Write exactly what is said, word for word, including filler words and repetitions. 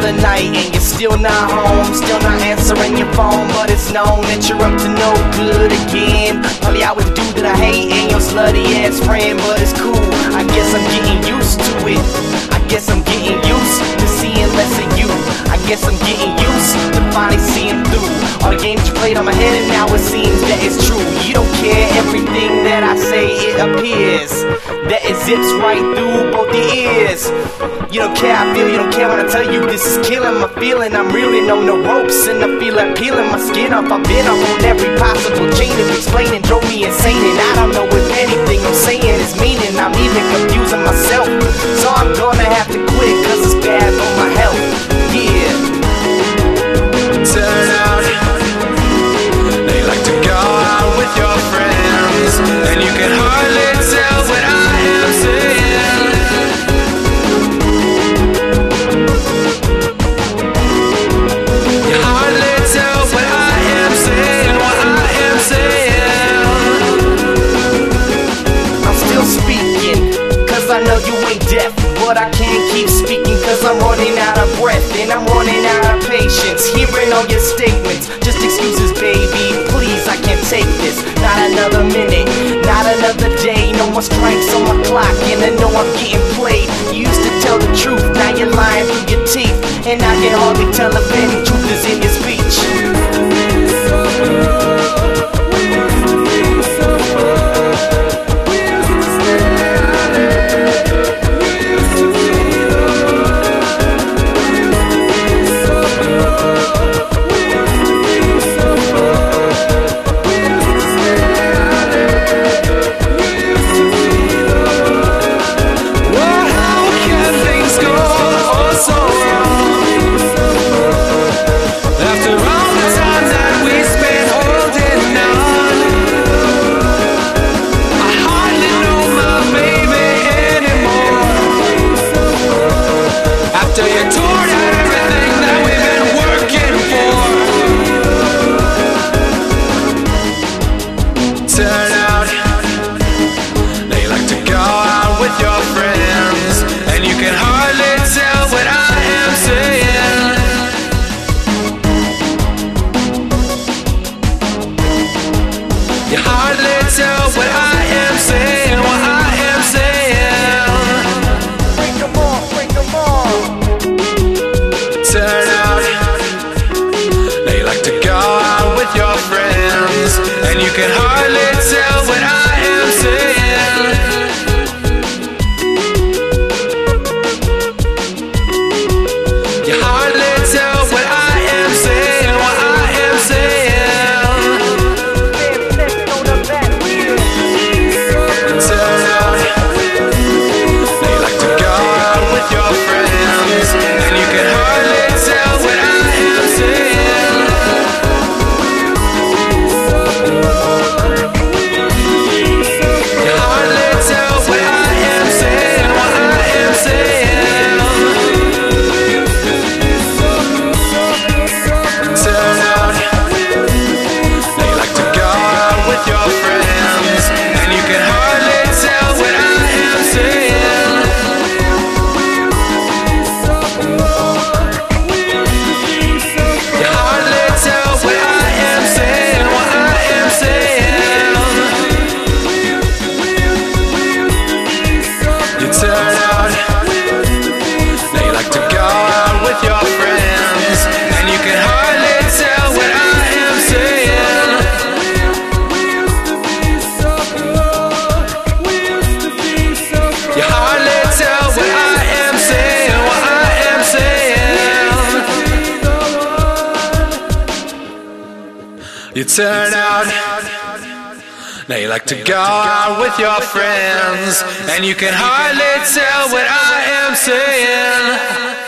another night and you're still not home, still not answering your phone, but it's known that you're up to no good again. Probably out with the dude that I hate and your slutty ass friend, but it's cool, I guess I'm getting used to it. I guess I'm getting used to seeing less of you. I guess I'm getting used to finally seeing through all the games you played on my head, and now it seems that it's true. You don't care, everything that I say, it appears that it zips right through both your ears. You don't care how I feel, you don't care when I tell you this is killing my feeling. I'm reeling on the ropes and I feel like peeling my skin off. I've been up on every possible chain of explaining, drove me insane, and I don't know if anything I'm saying is meaning. I'm even confusing myself, so I'm gonna have to quit, cause it's bad for my health. Yeah. Turn out, they like to go out with your friends, and you can hardly tell what I am saying. You hardly tell what I am saying, what I am saying. I'm still speaking, cause I know you ain't deaf, but I can't keep speaking cause I'm running out of breath, and I'm running out of patience hearing all your statements. Just excuses, baby, please, I can't take this. Not another minute, not another day. No more strikes on my clock, and I know I'm getting played. You used to tell the truth, now you're lying through your teeth, and I can hardly tell if any truth is in your speech. You hardly tell what I am saying, what I am saying. Bring them on, bring them on. Turn out, they like to go out with your friends, and you can hardly tell what I am saying. You hardly tell what I am saying, what I am saying. You turn out, now you like to go out with your friends, and you can hardly tell what I am saying.